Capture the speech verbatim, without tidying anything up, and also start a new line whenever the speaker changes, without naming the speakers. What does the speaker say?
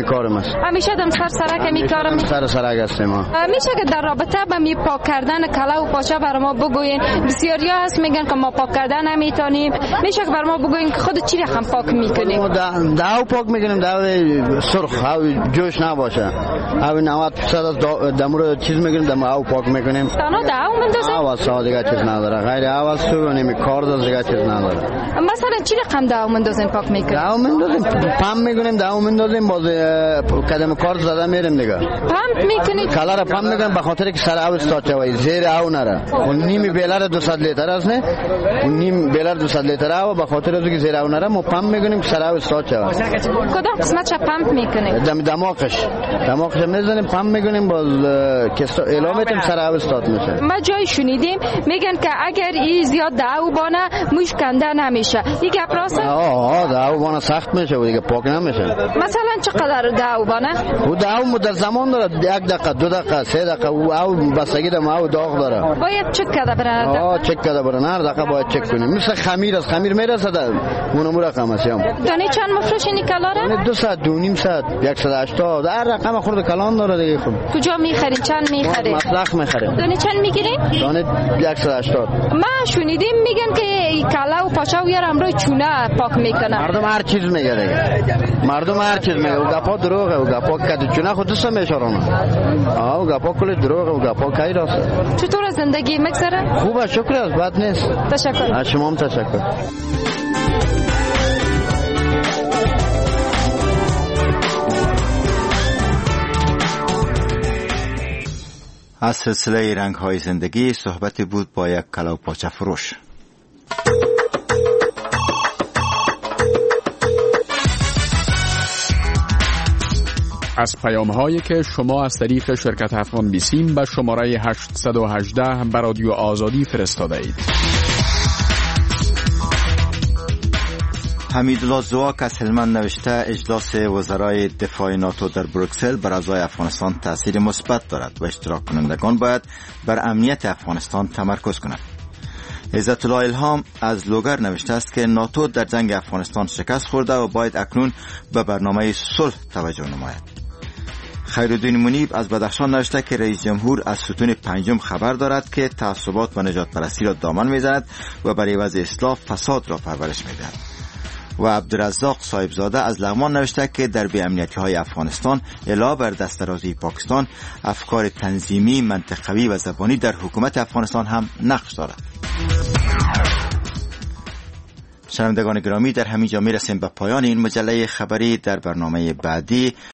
کارم است.
همیشه دم سر سرک می کارم
سر سرک هستیم ما.
میشه که در رابطه با می پاک کردن کلا و پاچه بر ما بگوین؟ بسیاریا هست میگن که ما پاک کردن نمیتونیم. میشه که بر ما بگوین که خود چی رقم پاک میکنیم؟
ما داو پاک میکنیم، داو سرخ او جوش نباشه. او نود درصد از دمور چیز میکنیم، دم او پاک میکنیم.
تنها داو مندازه؟
او از دیگه چیز نداره. غیر او از تو نمی کار داره دیگه چیز نداره.
مثلا چی رقم داو مندازین پاک میکنیم؟
داو مندازیم پم میکنیم، داو مندازیم باز قدم کار زده میریم دیگه.
پم میکنید؟
کلا را پم میکنیم به خاطر که سر او استاد شوی، زیر او نره. اون نیم بیلر دویست لیتر است نه؟ اون نیم بیلر دویست لیتر او به خاطر از که زیر او نره ما پم میکنیم که سر او استاد شوی.
کدام قسمتش پمپ میکنید؟
دم دماغش دماغش میزنیم پم میکنیم باز که اعلامتیم سر او استاد میشه.
ما جای شنیدیم میگن که اگر این زیاد داو بانه موش کنده نمیشه. این گپ راست؟
آه داو بانه سخت میشه و دیگه پاک نمیشه.
مثلا چقدر داو بانه؟
و داو مدت زمان داره، یک دقیقه دو دقیقه سه دقیقه و او بستگی داره، او داغ داره.
باید چک کرده برن.
آه چک کرده برن، هر دقیقه باید چک کنیم. مثل خمیر است، خمیر میرسه در اون رقم است.
دانه چند مفروشینی کلاره؟
دو ساعت دو نیم ساعت صد و هشتاد هر رقم خورده کلان داره دیگه. خب
کجا میخرین؟ چند میخرین؟
مطلق میخریم.
دانه چند میگیرین؟
دانه صد و هشتاد.
ما شنیدیم میگن که کلا و پاچه و یارم روی چونه پاک میکنن.
مردم هر چیز میگه دیگه. مردم هر چیز میگه. و گپا دروغه و گپا کد چونه خود دوست میشارونه. آه و گپا کل دروغه و گپا کی راست.
چطور زندگی میگذره؟
خوبه، شکر است، بد نیست.
تشکر.
از شما هم تشکر.
از سلسله رنگ‌های زندگی صحبتی بود با یک کلا و پاچه فروش.
از پیام‌هایی که شما از طریق شرکت افغان بیسیم به شماره هشتصد و هجده به رادیو آزادی فرستاده اید.
حمیدالله زواک از هلمند نوشته اجلاس وزرای دفاع ناتو در بروکسل بر اعضای افغانستان تأثیر مثبت دارد و اشتراک کنندگان باید بر امنیت افغانستان تمرکز کنند. عزت الله الهام از لوگر نوشته است که ناتو در جنگ افغانستان شکست خورده و باید اکنون به برنامه صلح توجه نماید. خیرالدین منیب از بدخشان نوشته که رئیس جمهور از ستون پنجم خبر دارد که تعصبات و نجات پرستی را دامن میزند و برای وضع اصلاح فساد را پرورش میدهد. و عبدالرزاق صاحبزاده از لغمان نوشته که در بی‌امنیتی های افغانستان علاوه بر دسترازی پاکستان افکار تنظیمی، منطقوی و زبانی در حکومت افغانستان هم نقش دارد. شنوندگان گرامی، در همین جا میرسیم به پایان این مجله خبری. در برنامه بعدی